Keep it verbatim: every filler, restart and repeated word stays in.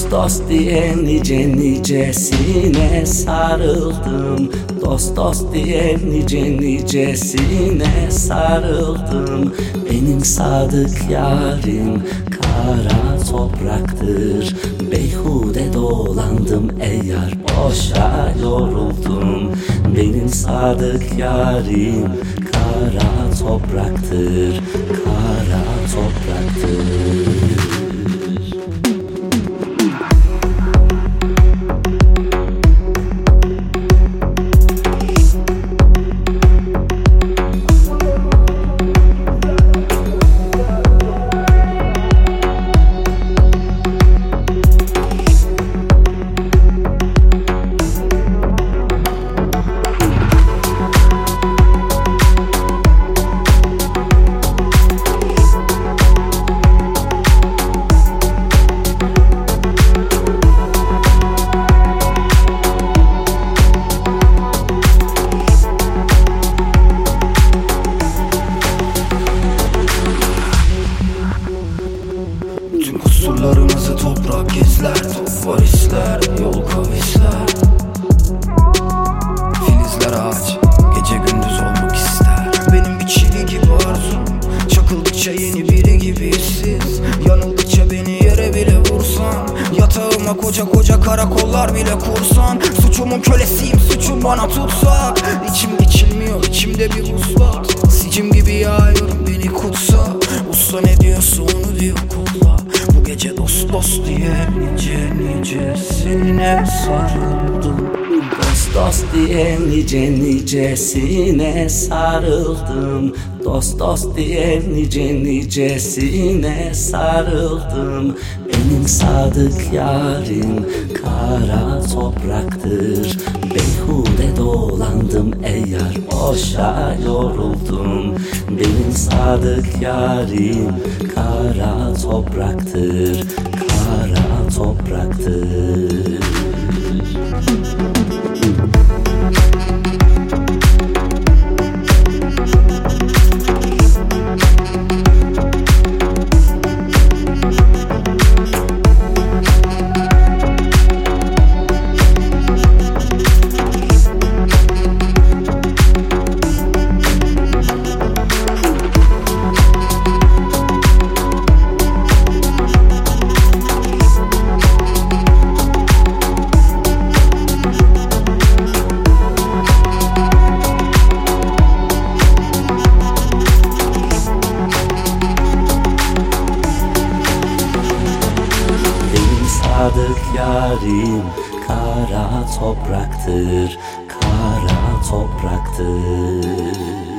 Dost dost diye nice nicesine sarıldım. Dost dost diye nice nicesine sarıldım. Benim sadık yarim kara topraktır. Beyhude dolandım ey yar, boşa yoruldum. Benim sadık yarim kara topraktır, kara topraktır. Tüm kusurlarımızı toprak gizler, top varisler, yol kavisler. Filizler ağaç, gece gündüz olmak ister. Benim bir çivi gibi arzum, çakıldıkça yeni biri gibi hissiz. Yanıldıkça beni yere bile vursan, yatağıma koca koca karakollar bile kursan. Suçumun kölesiyim, suçum bana tutsak. İçim geçilmiyor, içimde bir vuslat. Sicim gibi yağıyorum, beni kutsa. Usta ne diyorsa onu diyor, kutla. Bu gece dost dost diye nice nicesine sarıldım. Dost dost diye nice nicesine sarıldım. Dost dost diye nice nicesine sarıldım. Benim sadık yarim kara topraktır. Beyhude dolandım ey yar, boşa yoruldum. Benim sadık yarim kara topraktır, kara topraktır. Sadık yarim kara topraktır, kara topraktır.